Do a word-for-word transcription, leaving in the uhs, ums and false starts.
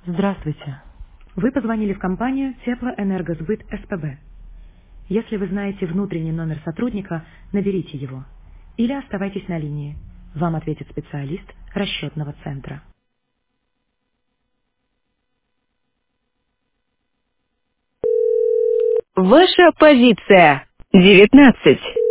Здравствуйте. Вы позвонили в компанию Теплоэнергосбыт СПБ. Если вы знаете внутренний номер сотрудника, наберите его. Или оставайтесь на линии. Вам ответит специалист расчетного центра. Ваша позиция. девятнадцать.